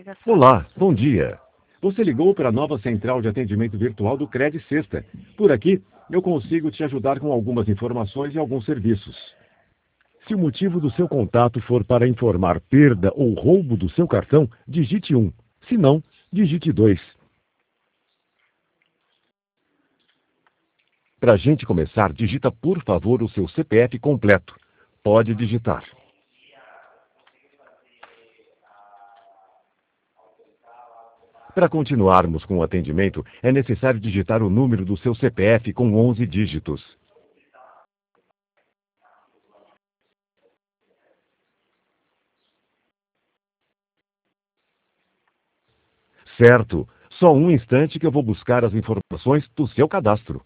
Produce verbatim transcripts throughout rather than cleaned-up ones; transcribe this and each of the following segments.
Olá, bom dia. Você ligou para a nova central de atendimento virtual do Cred Sexta. Por aqui, eu consigo te ajudar com algumas informações e alguns serviços. Se o motivo do seu contato for para informar perda ou roubo do seu cartão, digite um. Se não, digite dois. Para a gente começar, digita por favor o seu C P F completo. Pode digitar. Para continuarmos com o atendimento, é necessário digitar o número do seu C P F com onze dígitos. Certo. Só um instante que eu vou buscar as informações do seu cadastro.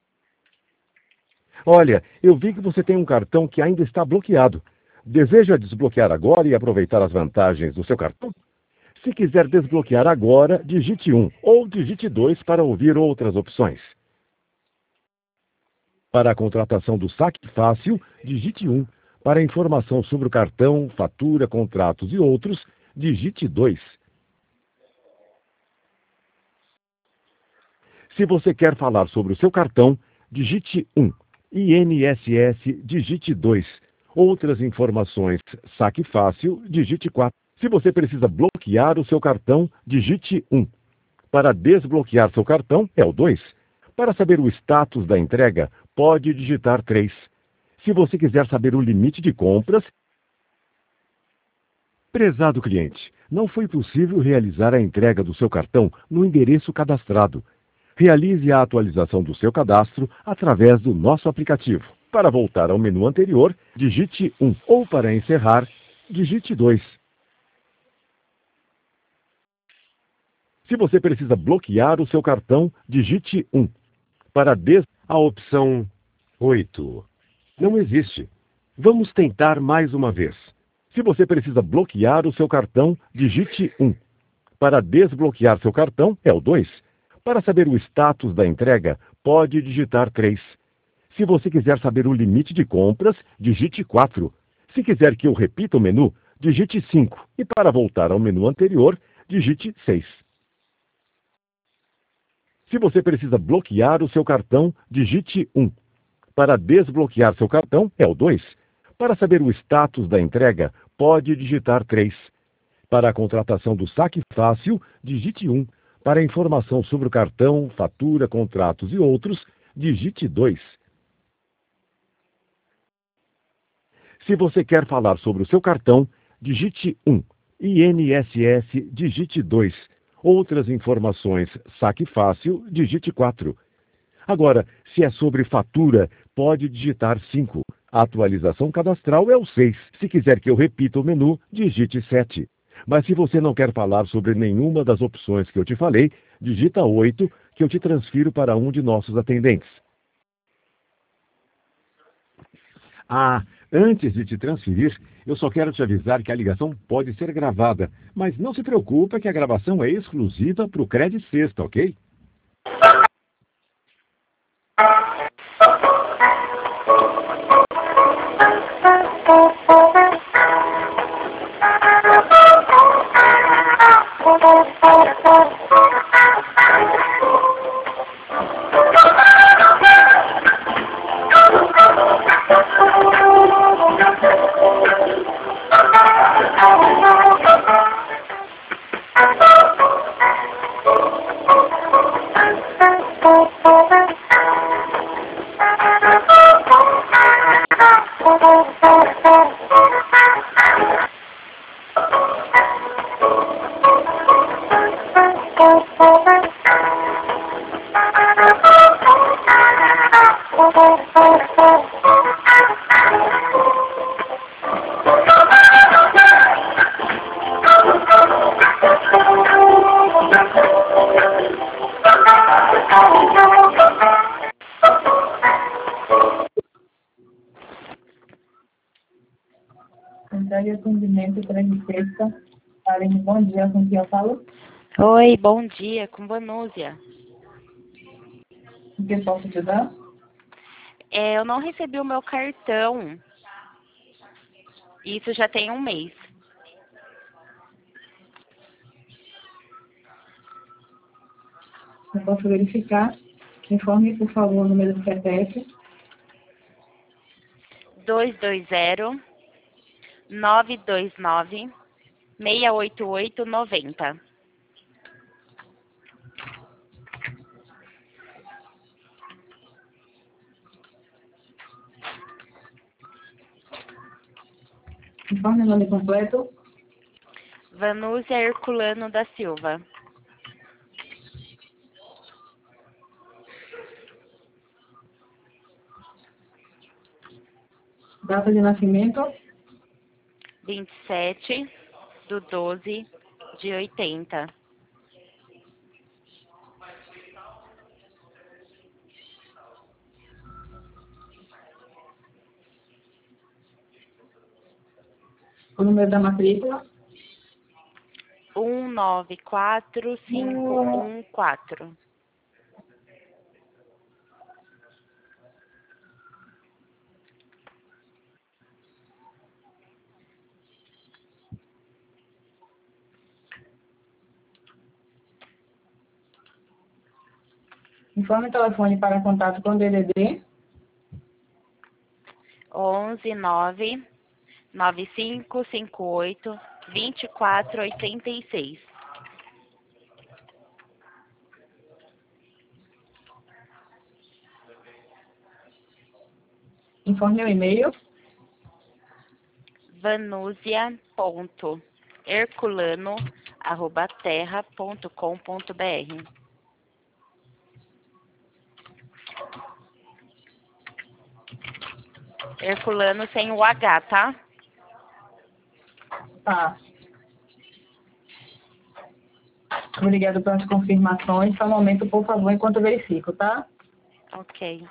Olha, eu vi que você tem um cartão que ainda está bloqueado. Deseja desbloquear agora e aproveitar as vantagens do seu cartão? Se quiser desbloquear agora, digite um ou digite dois para ouvir outras opções. Para a contratação do Saque Fácil, digite um. Para informação sobre o cartão, fatura, contratos e outros, digite dois. Se você quer falar sobre o seu cartão, digite um. I N S S, digite dois. Outras informações, Saque Fácil, digite quatro. Se você precisa bloquear o seu cartão, digite um. Para desbloquear seu cartão, é o dois. Para saber o status da entrega, pode digitar três. Se você quiser saber o limite de compras... Prezado cliente, não foi possível realizar a entrega do seu cartão no endereço cadastrado. Realize a atualização do seu cadastro através do nosso aplicativo. Para voltar ao menu anterior, digite um. Ou para encerrar, digite dois. Se você precisa bloquear o seu cartão, digite um. Para des... A opção oito não existe. Vamos tentar mais uma vez. Se você precisa bloquear o seu cartão, digite um. Para desbloquear seu cartão, é o dois. Para saber o status da entrega, pode digitar três. Se você quiser saber o limite de compras, digite quatro. Se quiser que eu repita o menu, digite cinco. E para voltar ao menu anterior, digite seis. Se você precisa bloquear o seu cartão, digite um. Para desbloquear seu cartão, é o dois. Para saber o status da entrega, pode digitar três. Para a contratação do Saque Fácil, digite um. Para informação sobre o cartão, fatura, contratos e outros, digite dois. Se você quer falar sobre o seu cartão, digite um. I N S S, digite dois. Outras informações, Saque Fácil, digite quatro. Agora, se é sobre fatura, pode digitar cinco. A atualização cadastral é o seis. Se quiser que eu repita o menu, digite sete. Mas se você não quer falar sobre nenhuma das opções que eu te falei, digita oito, que eu te transfiro para um de nossos atendentes. Ah, antes de te transferir, eu só quero te avisar que a ligação pode ser gravada, mas não se preocupe que a gravação é exclusiva para o Cred Sexta, ok? Central de atendimento Cred Sexta. Aline, bom dia, com quem eu falo? Oi, bom dia, com Vanúzia. O que eu posso te ajudar? É, eu não recebi o meu cartão. Isso já tem um mês. Eu posso verificar. Informe, por favor, o número do C P F. dois dois zero, nove dois nove, seis oito oito, noventa. Informe o nome completo. Vanúzia Herculano da Silva. Data de nascimento. vinte e sete do doze de oitenta. O número da matrícula. um nove quatro cinco um quatro. Informe o telefone para contato com D D D. onze nove nove cinco cinco oito vinte e quatro oitenta e seis. Informe o e-mail. vanúzia ponto herculano arroba terra ponto com ponto br. Herculano sem o H, tá? Tá. Obrigado pelas confirmações. Só um momento, por favor, enquanto eu verifico, tá? Ok.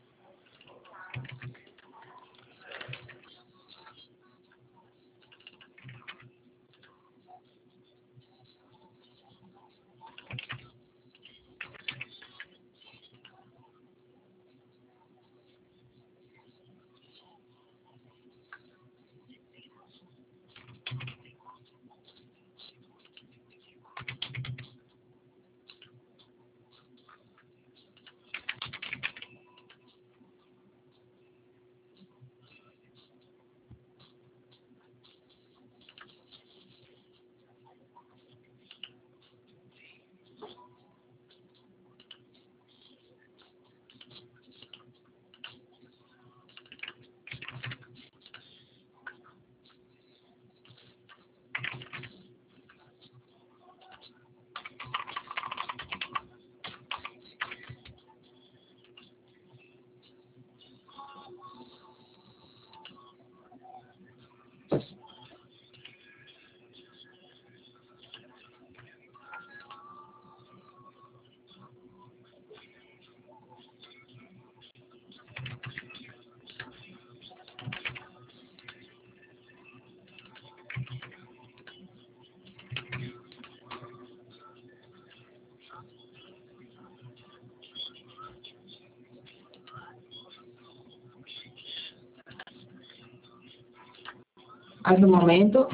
Aí no momento.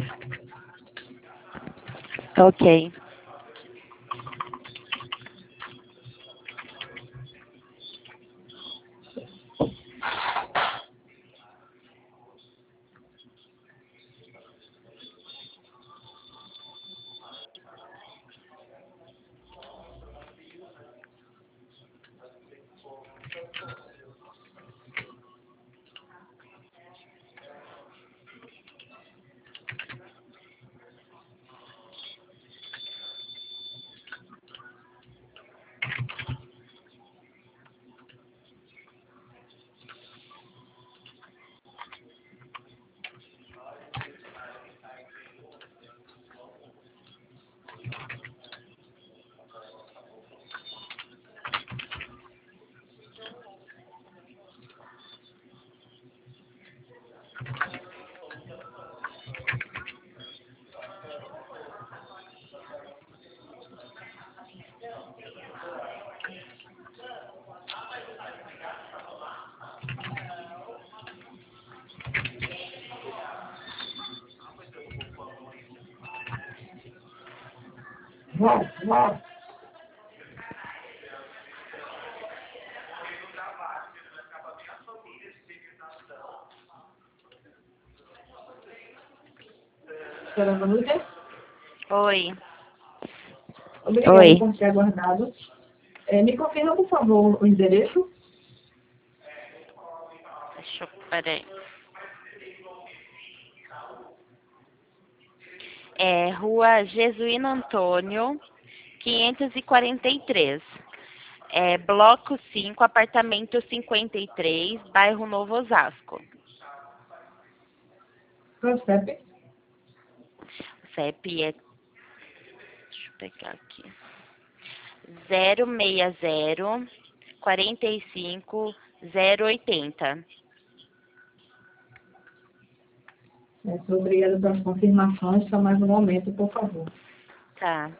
Ok. Senhora Vanúzia? Oi. Obrigada Oi. por ter aguardado. É, me confirma, por favor, o endereço? Deixa eu... Peraí. É Rua Jesuíno Antônio, quinhentos e quarenta e três. É, bloco cinco, apartamento cinquenta e três, bairro Novo Osasco. Qual é o C E P? O C E P é... Deixa eu pegar aqui. zero seis zero, quarenta e cinco, zero oitenta. É, sou obrigada pelas confirmações. Só mais um momento, por favor. Tá.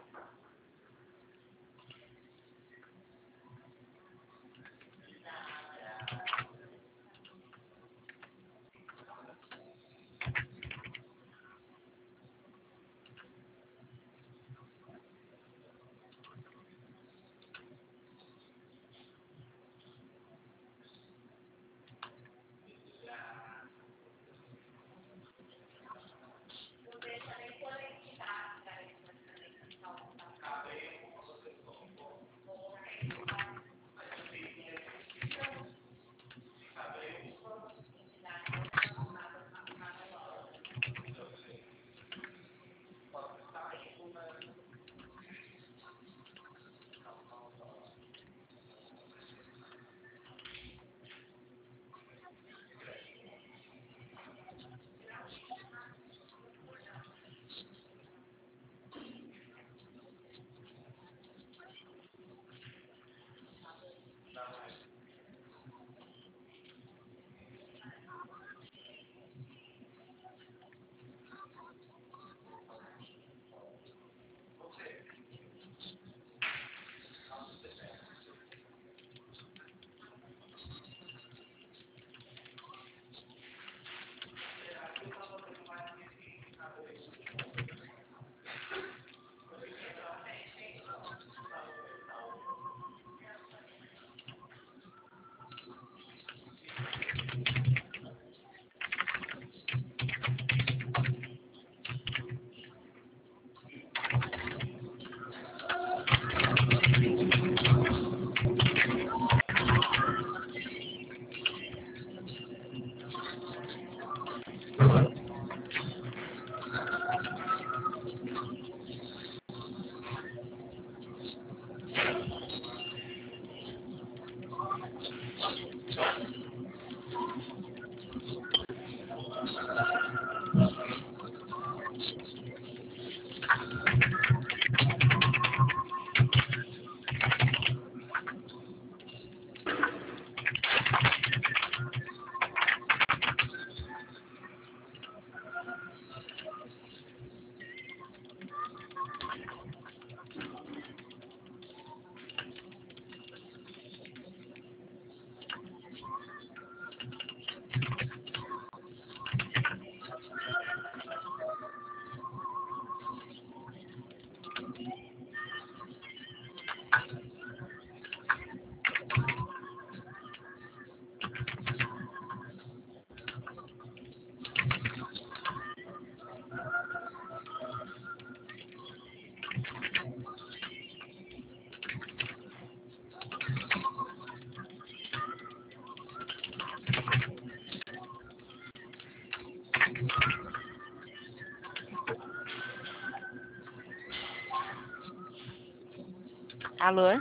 Alô?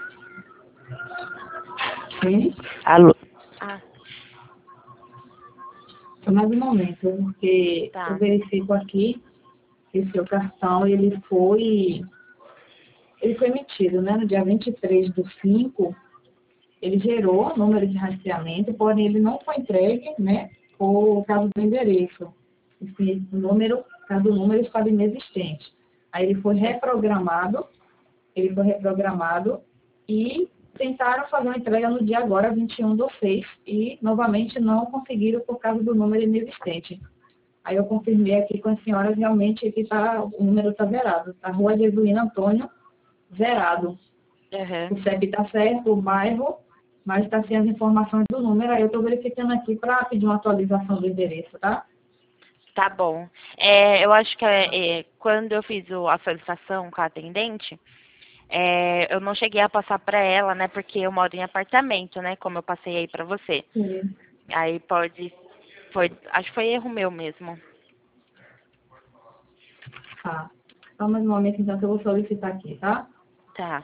Sim? Alô? Ah, Só mais um momento, porque tá. eu verifico aqui que o seu cartão, ele foi, ele foi emitido, né? No dia vinte e três do cinco, ele gerou o número de rastreamento, porém ele não foi entregue, né? Por causa do endereço. Esse número, cada número estava inexistente. Aí ele foi reprogramado, ele foi reprogramado e tentaram fazer uma entrega no dia agora, vinte e um do seis, e novamente não conseguiram por causa do número inexistente. Aí eu confirmei aqui com a senhora realmente que tá, o número está zerado. A Rua Jesuíno Antônio, zerado. Uhum. O C E P está certo, o bairro, mas está sem as informações do número. Aí eu estou verificando aqui para pedir uma atualização do endereço, tá? Tá bom. É, eu acho que é, é, quando eu fiz o- a solicitação com a atendente, é, eu não cheguei a passar para ela, né? Porque eu moro em apartamento, né? Como eu passei aí para você. Sim. Aí pode, foi, acho que foi erro meu mesmo. Tá. Só mais um momento, então, que eu vou solicitar aqui, tá? Tá.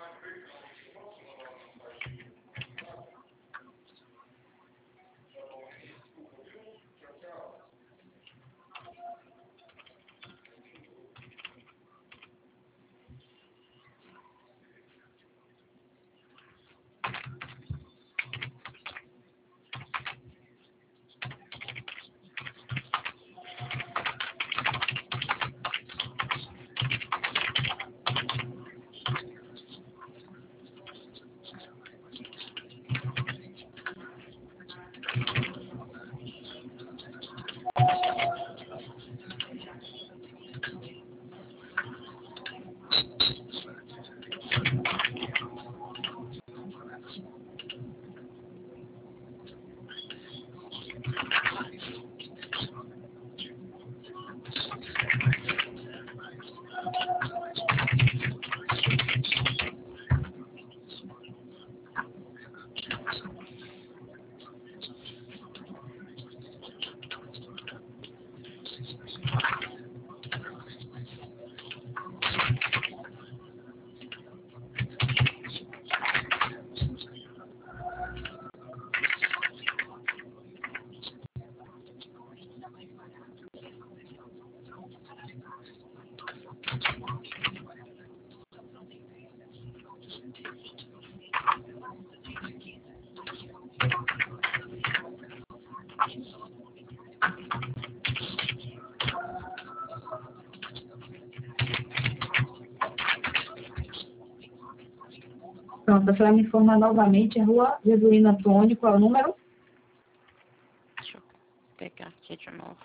Pronto, a senhora me informa novamente, é Rua Jesuíno Antônio, qual é o número? Deixa eu pegar aqui de novo.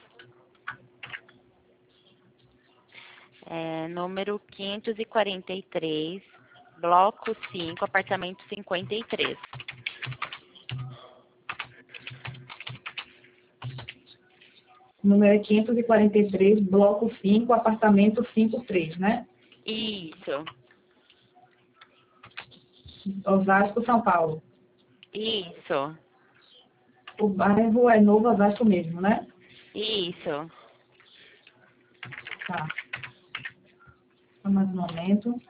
É, número quinhentos e quarenta e três, bloco cinco, apartamento cinquenta e três. O número é quinhentos e quarenta e três, bloco cinco, apartamento cinquenta e três, né? Isso, Osasco, São Paulo. isso, O bairro é Novo Osasco mesmo, né? isso. Tá. Só mais um momento.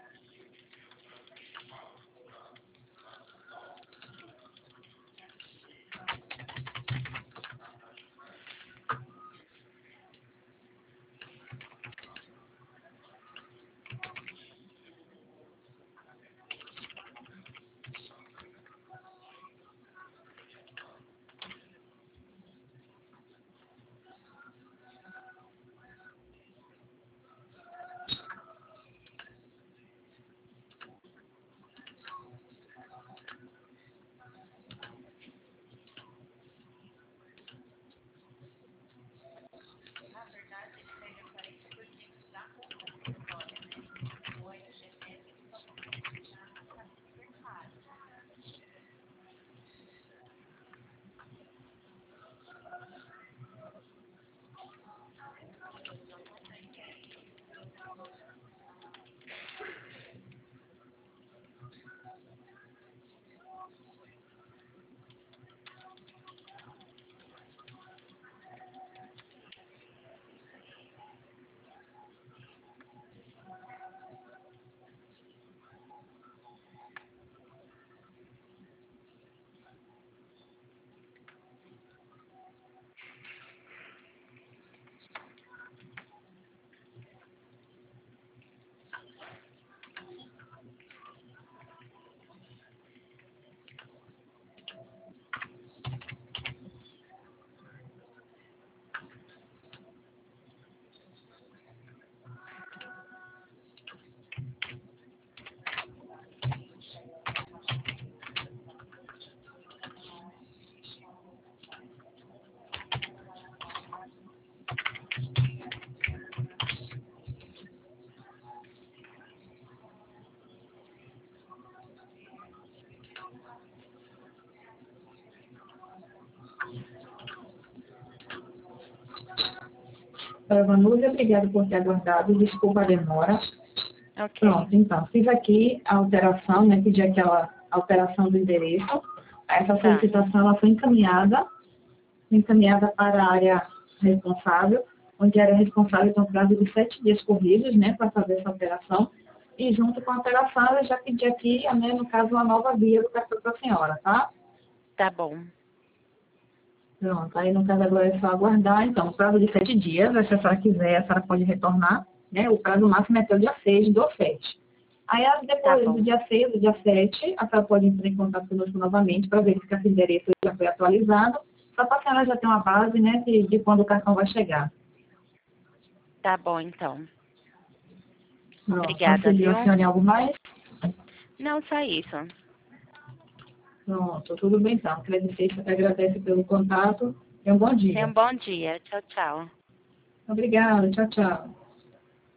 Doutora Vanúzia, obrigada por ter aguardado. Desculpa a demora. Ok. Pronto, então, fiz aqui a alteração, né? Pedi aquela alteração do endereço. Essa Tá. solicitação ela foi encaminhada, encaminhada para a área responsável, onde a área responsável tem um prazo de sete dias corridos, né, para fazer essa alteração. E junto com a alteração, eu já pedi aqui, né, no caso, uma nova via do cartão para a senhora, tá? Tá bom. Pronto, aí no caso agora é só aguardar. Então, o prazo de sete dias, se a senhora quiser, a senhora pode retornar, né? O prazo máximo é até o dia seis do sete. Aí depois Tá do dia seis, do dia sete, a senhora pode entrar em contato conosco novamente para verificar se o endereço já foi atualizado, só para a senhora já ter uma base, né, de, de quando o cartão vai chegar. Tá bom, então. Pronto, Obrigada, auxiliou viu? a senhora em algo mais? Não, só isso. Pronto, tudo bem então. Agradecer, agradece pelo contato e um bom Tenha dia. um bom dia. Tchau, tchau. Obrigada, tchau, tchau.